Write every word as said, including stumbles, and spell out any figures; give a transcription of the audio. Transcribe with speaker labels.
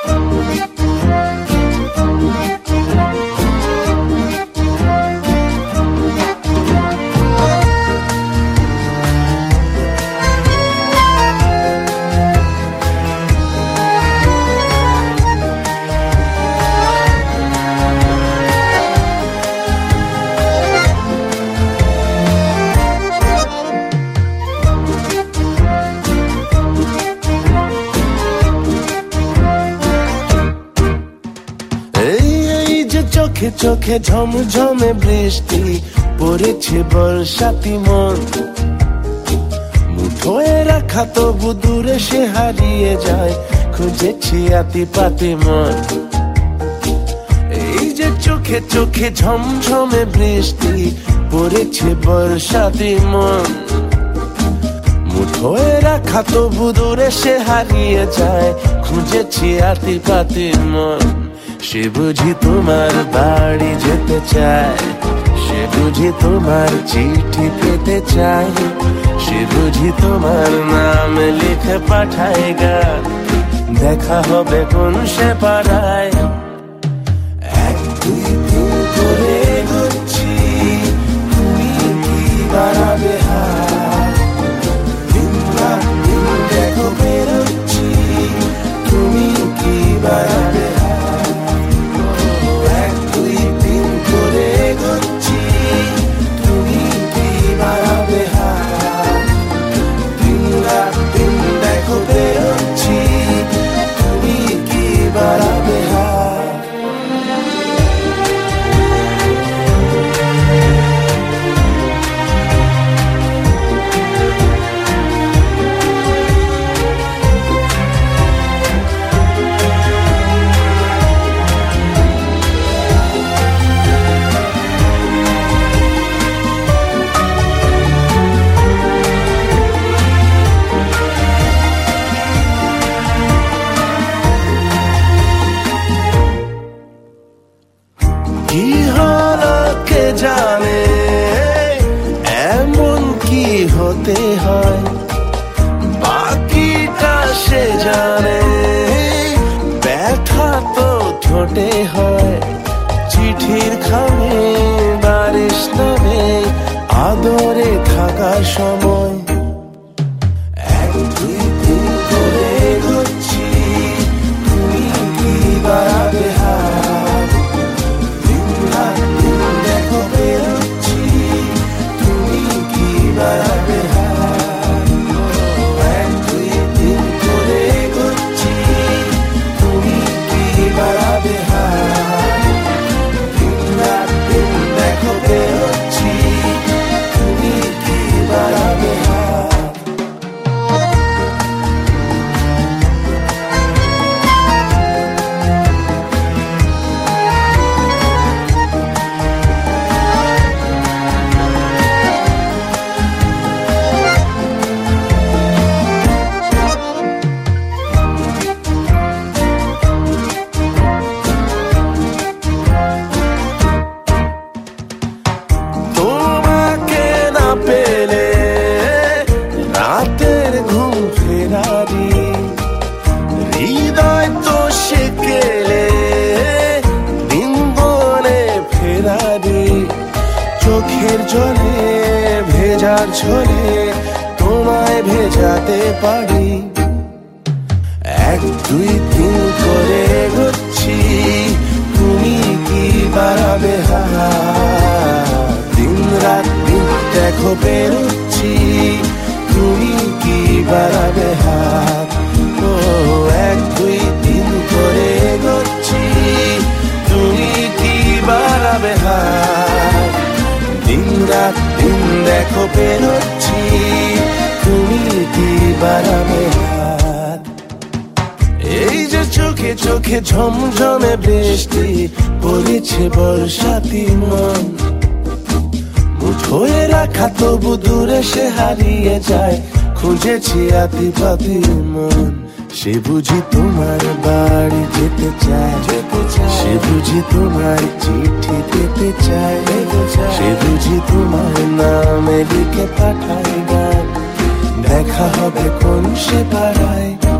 Speaker 1: চোখে চোখে ঝমঝমে বৃষ্টি পড়েছে বর্ষাতি মন, মুঠোয় রাখা তবু দূরে সে হারিয়ে যায়, খুঁজেছি আতি পাতি মন। এই যে চোখে চোখে ঝমঝমে বৃষ্টি পড়েছে বর্ষাতি মন, মুঠোয় রাখা তবু দূরে সে হারিয়ে যায়, খুঁজেছি আতি পাতি মন। সে বুঝি তোমার বাড়ি যেতে চায়, সে বুঝি তোমার চিঠি পেতে চায়, সে বুঝি তোমার নাম লিখে পাঠায় গান, দেখা হবে কোন সে পাড়ায়। এক দুই তিন করে এগোচ্ছি, তুমি কি বাড়াবে হাত, দিন রাত দিন দেখো বেরোচ্ছি, তুমি কি বাড়াবে হাত। কি হলো কে জানে, এমন কি হতে হয়, বাকিটা সে জানে, ব্যথা তো ঠোঁটে হয়, চিঠির খামে বারিশ নামে আদরে থাকার সময়। এক দুই তিন করে এগোচ্ছি, তুমি কি বাড়াবে হাত, দিন রাত দিন দেখো বেরোচ্ছি, তুমি কি বাড়াবে হাত। এক দুই তিন করে এগোচ্ছি, তুমি কি বাড়াবে হাত, দিন রাত দিন দেখো বেরোচ্ছি, তুমি কি বাড়াবে হাত। তোমাকে না পেলে রাতের ঘুম ফেরারি, হৃদয় তো সে কেলে দিন বনে ফেরারি, চোখের জলে ভেজার ঝরে তোমায় ভেজাতে পারি। এক দুই তিন করে এগোচ্ছি, তুমি কি বাড়াবে হাত, দিন রাত দিন দেখো বেরোচ্ছি, তুমি কি বাড়াবে হাত। ও এক দুই তিন করে এগোচ্ছি, তুমি কি বাড়াবে হাত, দিন রাত দিন দেখো বেরোচ্ছি, তুমি কি বাড়াবে হাত। এই যে চোখে চোখে ঝমঝমে বৃষ্টি পড়েছে বর্ষাতি মন, মুঠোয় রাখা তবু দূরে সে হারিয়ে যায়, খুঁজেছি আতি পাতি মন। সে বুঝি তোমার বাড়ি যেতে চায়, সে বুঝি তোমার চিঠি পেতে চায়, সে বুঝি তোমার নামে লিখে পাঠায় গান, দেখা হবে কোন সে পাড়ায়।